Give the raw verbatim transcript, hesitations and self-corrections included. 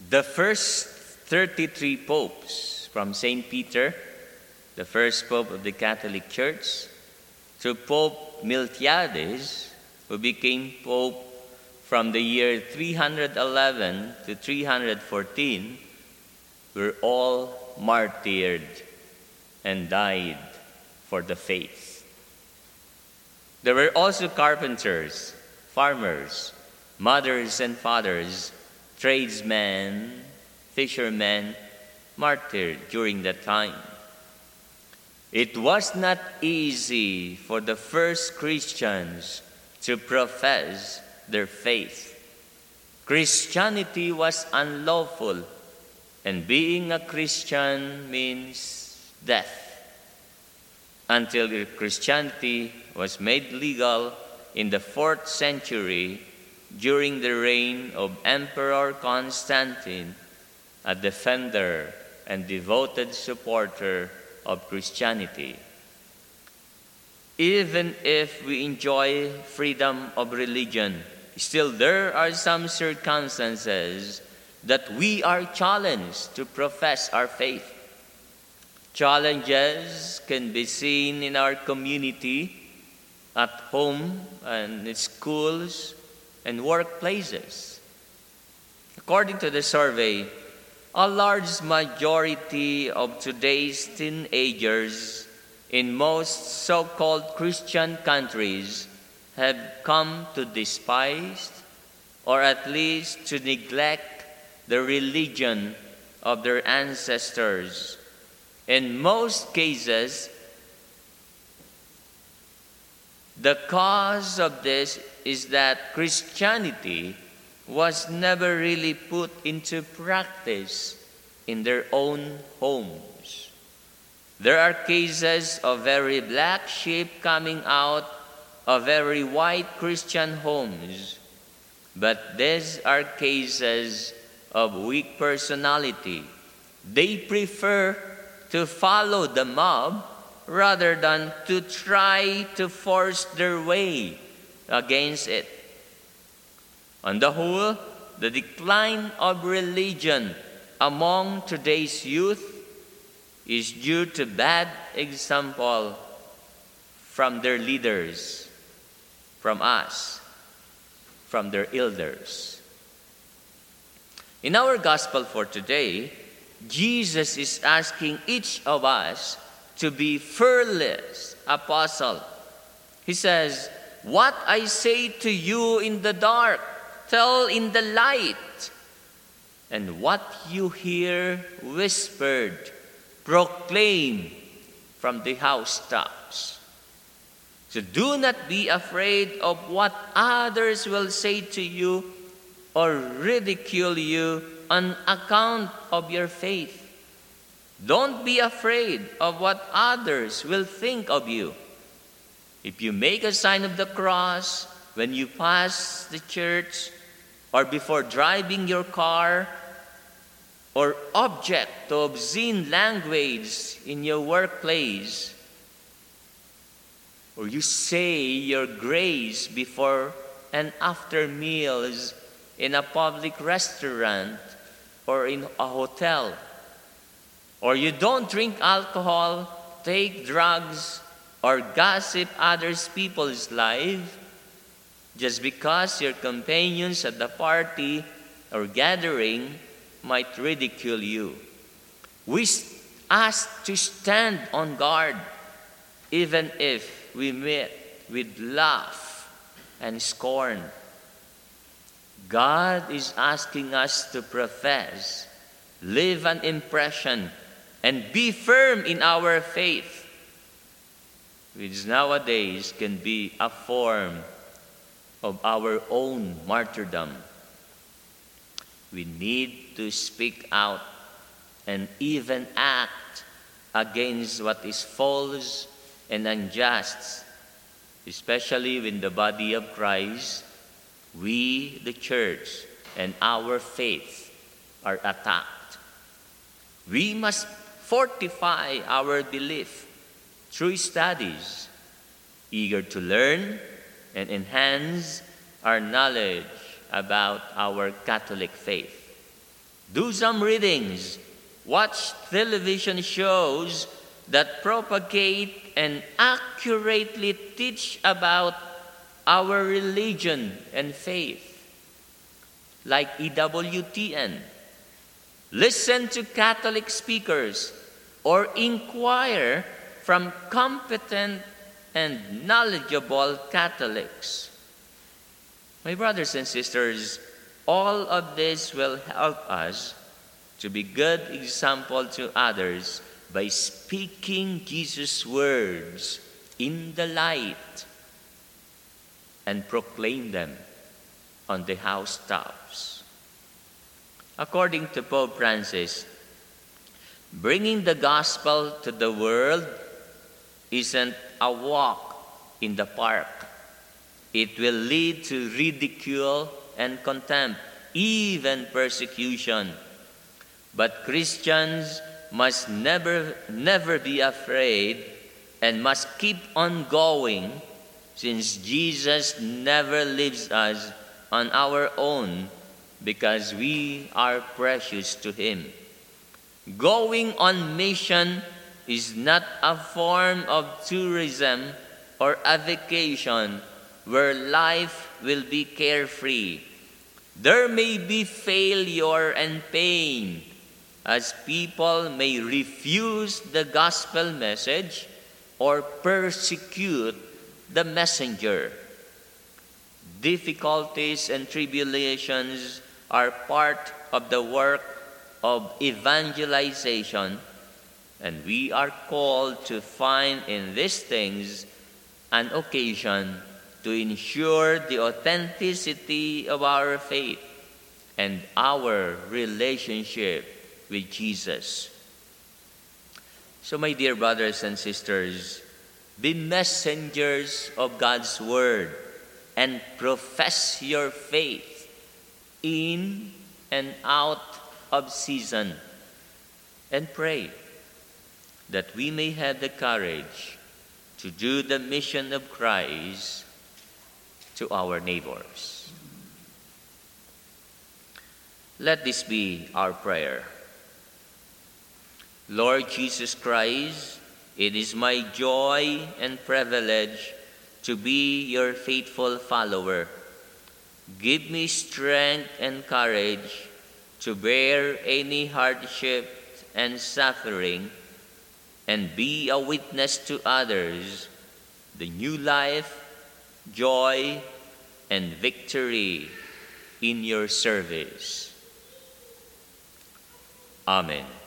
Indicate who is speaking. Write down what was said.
Speaker 1: The first thirty-three popes from Saint Peter, the first pope of the Catholic Church, to Pope Miltiades, who became pope from the year three hundred eleven to three hundred fourteen, were all martyred and died for the faith. There were also carpenters, farmers, mothers and fathers, tradesmen, fishermen, martyred during that time. It was not easy for the first Christians to profess their faith. Christianity was unlawful, and being a Christian means death. Until Christianity was made legal in the fourth century during the reign of Emperor Constantine, a defender and devoted supporter of Christianity. Even if we enjoy freedom of religion, still there are some circumstances that we are challenged to profess our faith. Challenges can be seen in our community, at home, and in schools and workplaces. According to the survey, a large majority of today's teenagers in most so-called Christian countries have come to despise or at least to neglect the religion of their ancestors. In most cases, the cause of this is that Christianity was never really put into practice in their own homes. There are cases of very black sheep coming out of very white Christian homes, but these are cases of weak personality. They prefer to follow the mob rather than to try to force their way against it. On the whole, the decline of religion among today's youth is due to bad example from their leaders, from us, from their elders. In our gospel for today, Jesus is asking each of us to be fearless apostle. He says, "What I say to you in the dark, tell in the light. And what you hear whispered, proclaim from the housetops." So do not be afraid of what others will say to you or ridicule you on account of your faith. Don't be afraid of what others will think of you. If you make a sign of the cross when you pass the church, or before driving your car, or object to obscene language in your workplace, or you say your grace before and after meals in a public restaurant or in a hotel, or you don't drink alcohol, take drugs, or gossip others people's life, just because your companions at the party or gathering might ridicule you. We ask to stand on guard, even if we meet with laugh and scorn. God is asking us to profess, leave an impression, and be firm in our faith, which nowadays can be a form of our own martyrdom. We need to speak out and even act against what is false and unjust, especially when the body of Christ, we, the church, and our faith are attacked. We must fortify our belief through studies, eager to learn and enhance our knowledge about our Catholic faith. do some readings, watch television shows that propagate and accurately teach about our religion and faith, like E W T N. Listen to Catholic speakers or inquire from competent and knowledgeable Catholics. My brothers and sisters, all of this will help us to be good example to others by speaking Jesus' words in the light and proclaim them on the housetops. According to Pope Francis, bringing the gospel to the world isn't a walk in the park. It will lead to ridicule and contempt, even persecution. But Christians must never, never be afraid and must keep on going, since Jesus never leaves us on our own because we are precious to Him. Going on mission is not a form of tourism or a vacation where life will be carefree. There may be failure and pain, as people may refuse the gospel message or persecute the messenger. Difficulties and tribulations are part of the work of evangelization, and we are called to find in these things an occasion to ensure the authenticity of our faith and our relationship with Jesus. So, my dear brothers and sisters, be messengers of God's Word and profess your faith in and out of season, and pray that we may have the courage to do the mission of Christ to our neighbors. Let this be our prayer. Lord Jesus Christ, it is my joy and privilege to be your faithful follower. Give me strength and courage to bear any hardship and suffering and be a witness to others the new life, joy, and victory in your service. Amen.